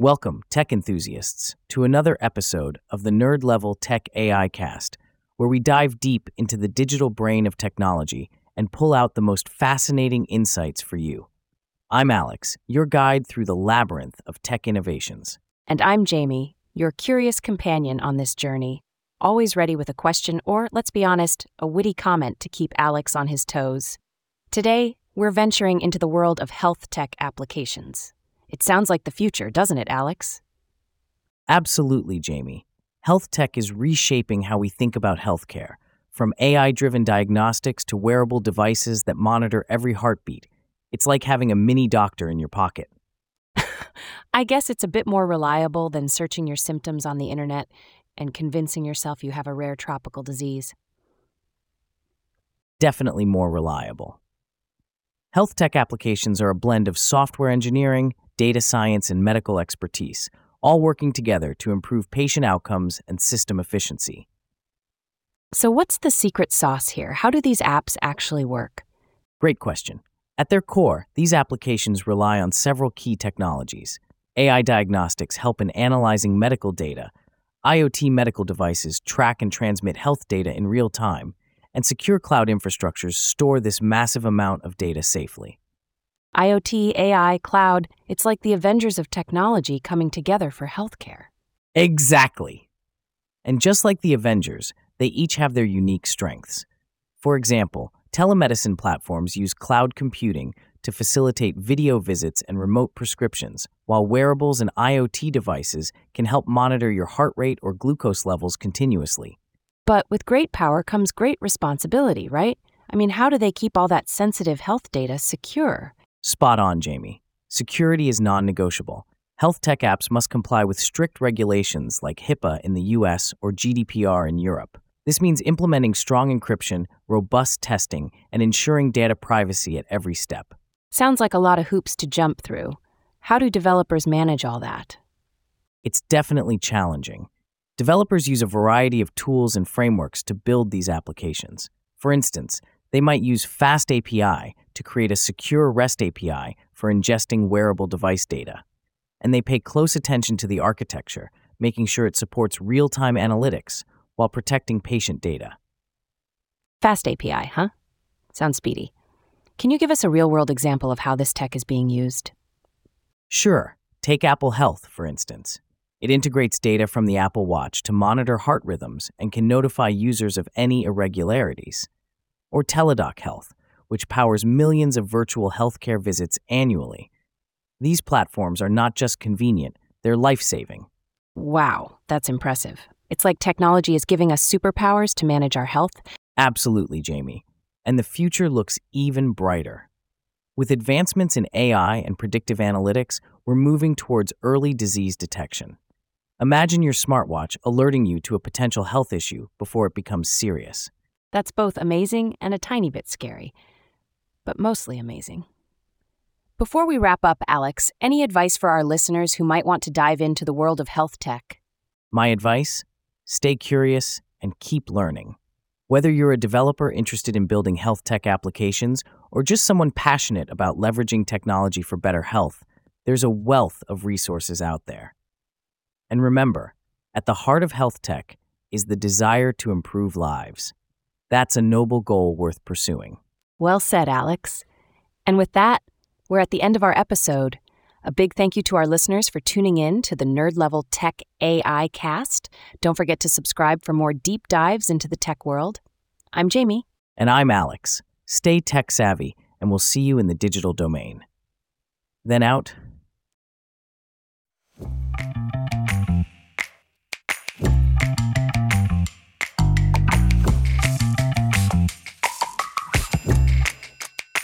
Welcome, tech enthusiasts, to another episode of the Nerd Level Tech AI Cast, where we dive deep into the digital brain of technology and pull out the most fascinating insights for you. I'm Alex, your guide through the labyrinth of tech innovations. And I'm Jamie, your curious companion on this journey, always ready with a question or, let's be honest, a witty comment to keep Alex on his toes. Today, we're venturing into the world of health tech applications. It sounds like the future, doesn't it, Alex? Absolutely, Jamie. Health tech is reshaping how we think about healthcare, from AI-driven diagnostics to wearable devices that monitor every heartbeat. It's like having a mini doctor in your pocket. I guess it's a bit more reliable than searching your symptoms on the internet and convincing yourself you have a rare tropical disease. Definitely more reliable. Health tech applications are a blend of software engineering, data science, and medical expertise, all working together to improve patient outcomes and system efficiency. So what's the secret sauce here? How do these apps actually work? Great question. At their core, these applications rely on several key technologies. AI diagnostics help in analyzing medical data. IoT medical devices track and transmit health data in real time, and secure cloud infrastructures store this massive amount of data safely. IoT, AI, cloud, it's like the Avengers of technology coming together for healthcare. Exactly. And just like the Avengers, they each have their unique strengths. For example, telemedicine platforms use cloud computing to facilitate video visits and remote prescriptions, while wearables and IoT devices can help monitor your heart rate or glucose levels continuously. But with great power comes great responsibility, right? I mean, how do they keep all that sensitive health data secure? Spot on, Jamie. Security is non-negotiable. Health tech apps must comply with strict regulations like HIPAA in the US or GDPR in Europe. This means implementing strong encryption, robust testing, and ensuring data privacy at every step. Sounds like a lot of hoops to jump through. How do developers manage all that? It's definitely challenging. Developers use a variety of tools and frameworks to build these applications. For instance, they might use Fast API to create a secure REST API for ingesting wearable device data. And they pay close attention to the architecture, making sure it supports real-time analytics while protecting patient data. Fast API, huh? Sounds speedy. Can you give us a real-world example of how this tech is being used? Sure. Take Apple Health, for instance. It integrates data from the Apple Watch to monitor heart rhythms and can notify users of any irregularities. Or Teladoc Health, which powers millions of virtual healthcare visits annually. These platforms are not just convenient, they're life-saving. Wow, that's impressive. It's like technology is giving us superpowers to manage our health. Absolutely, Jamie. And the future looks even brighter. With advancements in AI and predictive analytics, we're moving towards early disease detection. Imagine your smartwatch alerting you to a potential health issue before it becomes serious. That's both amazing and a tiny bit scary, but mostly amazing. Before we wrap up, Alex, any advice for our listeners who might want to dive into the world of health tech? My advice? Stay curious and keep learning. Whether you're a developer interested in building health tech applications or just someone passionate about leveraging technology for better health, there's a wealth of resources out there. And remember, at the heart of health tech is the desire to improve lives. That's a noble goal worth pursuing. Well said, Alex. And with that, we're at the end of our episode. A big thank you to our listeners for tuning in to the Nerd Level Tech AI Cast. Don't forget to subscribe for more deep dives into the tech world. I'm Jamie. And I'm Alex. Stay tech savvy, and we'll see you in the digital domain. Then out,